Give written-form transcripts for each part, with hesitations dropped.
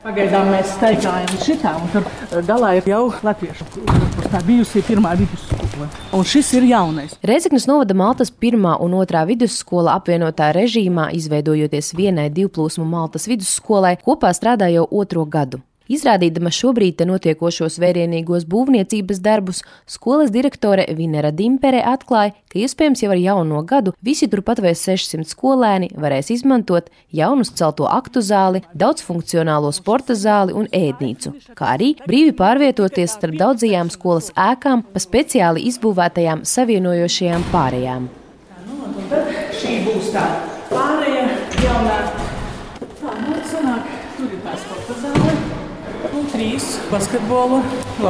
Pagaidām mēs staigājam šitā, un tur galā ir jau latviešu, kur tā bijusī pirmā vidusskola. Un šis ir jaunais. Rēzeknes novada Maltas 1. un 2. vidusskola apvienotā režīmā, izveidojoties vienai divplūsmu Maltas vidusskolai, kopā strādā jau 2. gadu. Izrādīdama šobrīd te notiekošos vērienīgos būvniecības darbus, skolas direktore Vinera Dimpere atklāja, ka iespējams jau ar jauno gadu visi turpat vai 600 skolēni varēs izmantot jaunu celto aktu zāli, daudzfunkcionālo sporta zāli un ēdnīcu, kā arī brīvi pārvietoties starp daudzajām skolas ēkām pa speciāli izbūvētajām savienojošajām pārējām. Un tad šī būs tā pārēja jaunā. Sanāk, tur ir tā sporta zāle. 3 basketbola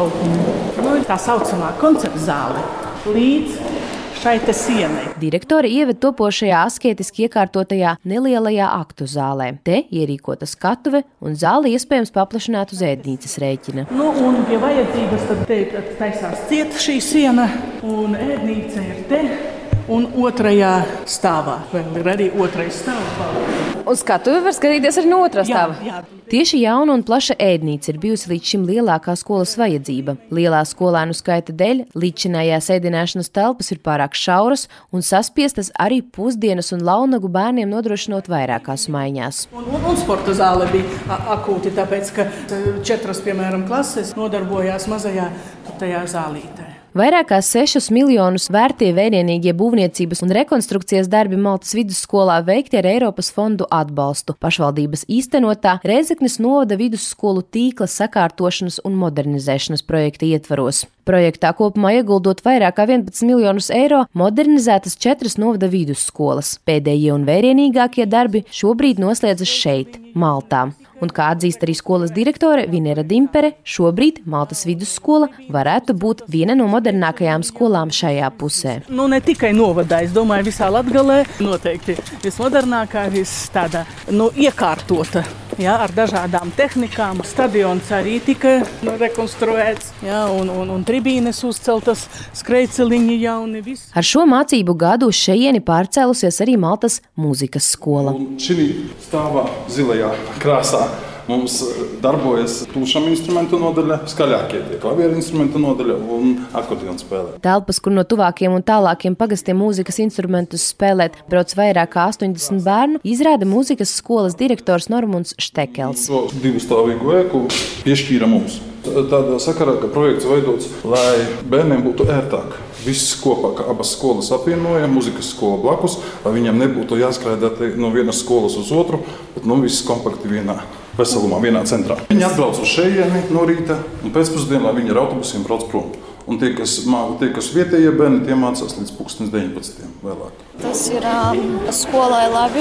laukumi. Tā saucamā koncerta zāle līdz šai te sienai. Direktore ieved topošajā asketiski iekārtotajā nelielajā aktu zālē. Te ierīkota skatuve un zāli iespējams paplašināt uz ēdnīcas rēķina. Un pie vajadzības tad te taisās ciet šī siena un ēdnīca ir te. Un 2. stāvā. Vēl ir arī 2. stāvā. Uz skatuvi var skatīties arī no 2. stāva. Jā. Tieši jauna un plaša ēdnīca ir bijusi līdz šim lielākā skolas vajadzība. Lielā skolēnu skaita dēļ līdzinājās ēdināšanas telpas ir pārāk šauras un saspiestas arī pusdienas un launagu bērniem nodrošinot vairākās maiņās. Un sporta zāle bija akūti, tāpēc, ka 4, piemēram, klases nodarbojās mazajā tajā zālītē. Vairāk kā 6 miljonus vērtie vērienīgie būvniecības un rekonstrukcijas darbi Maltas vidusskolā veikti ar Eiropas fondu atbalstu. Pašvaldības īstenotā Rēzeknes novada vidusskolu tīkla sakārtošanas un modernizēšanas projekta ietvaros. Projektā kopumā ieguldot vairāk kā 11 miljonus eiro, modernizētas 4 novada vidusskolas. Pēdējie un vērienīgākie darbi šobrīd noslēdzas šeit, Maltā. Un, kā atzīst arī skolas direktore Vinera Dimpere, šobrīd Maltas vidusskola varētu būt viena no modernākajām skolām šajā pusē. Ne tikai novadā, es domāju, visā Latgalē noteikti vismodernākā, tāda iekārtota, ar dažādām tehnikām. Stadions arī tika rekonstruēts, un tribīnes uzceltas, skrejceliņi jauni. Viss. Ar šo mācību gadu uz šejieni pārcēlusies arī Maltas mūzikas skola. Un šī stāvā zilajā krāsā mums darbojas tumšam instrumentu nodaļa, skaļākie tie klavieru instrumentu nodaļa un akordeona spēlē. Telpas, kur no tuvākiem un tālākiem pagastiem mūzikas instrumentus spēlēt, brauc vairāk kā 80 bērnu, izrāda mūzikas skolas direktors Normunds Štekels. Šo 2-stāvīgu ēku piešķīra mums. Tādā sakarā, ka projekts veidots, lai bērniem būtu ērtāk. Viss kopā, ka abas skolas apvienoja, mūzikas skola blakus, lai viņiem nebūtu jāskraidāt no vienas skolas uz otru, bet viss kompakti vienā veselumā, vienā centrā. Viņi atbrauc uz šejieni no rīta un pēcpusdienā viņi ar autobusiem brauc prom. Un tie, kas vietējie bērni, tie mācās līdz 19. vēlāk. Tas ir skolai labi,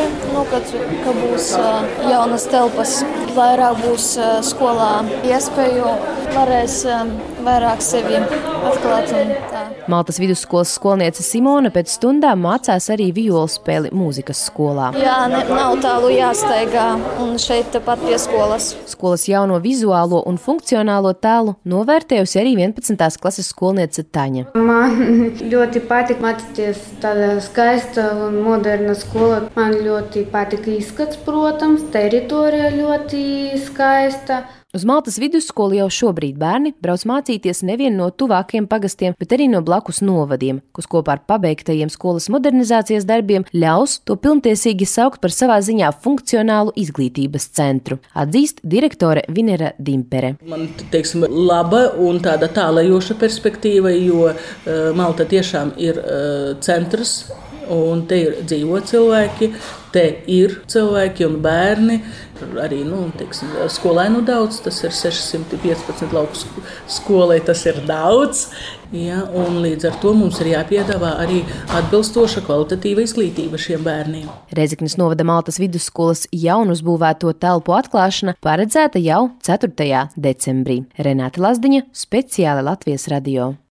ka būs jaunas telpas, vairāk būs skolā iespēju, varēs vairāk sevi atklāt un tā. Maltas vidusskolas skolniece Simona pēc stundām mācās arī violu spēli mūzikas skolā. Jā, nav tālu jāsteigā un šeit tepat pie skolas. Skolas jauno vizuālo un funkcionālo tēlu novērtējusi arī 11. klases skolniece Taņa. Man ļoti patīk mācīties tādā skaista un moderna skola. Man ļoti patīk izskats, protams, teritorija ļoti skaista. Uz Maltas vidusskolu jau šobrīd bērni brauc mācīties nevien no tuvākiem pagastiem, bet arī no blakus novadiem, kas kopā ar pabeigtajiem skolas modernizācijas darbiem ļaus to pilntiesīgi saukt par savā ziņā funkcionālu izglītības centru, atzīst direktore Vinera Dimpere. Man, laba un tāda tālajoša perspektīva, jo Malta tiešām ir centrs. Un te ir dzīvo cilvēki, te ir cilvēki un bērni, arī skolēnu daudz, tas ir 615 lauku skolai, tas ir daudz. Ja, un līdz ar to mums ir jāpiedāvā arī atbilstoša kvalitatīva izglītība šiem bērniem. Rēzeknes novada Maltas vidusskolas jaunu uzbūvēto telpu atklāšana paredzēta jau 4. decembrī. Renāte Lazdiņa, speciāli Latvijas radio.